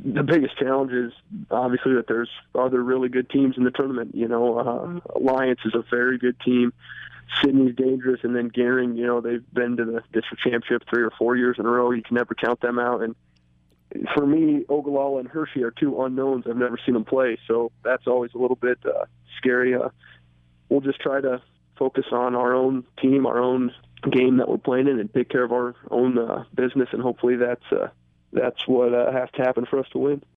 the biggest challenge is obviously that there's other really good teams in the tournament. Alliance is a very good team. Sydney's dangerous, and then Gehring, they've been to the district championship 3 or 4 years in a row. You can never count them out. And for me, Ogallala and Hershey are two unknowns. I've never seen them play, so that's always a little bit scary. We'll just try to focus on our own team, our own game that we're playing in, and take care of our own business, and hopefully that's what has to happen for us to win.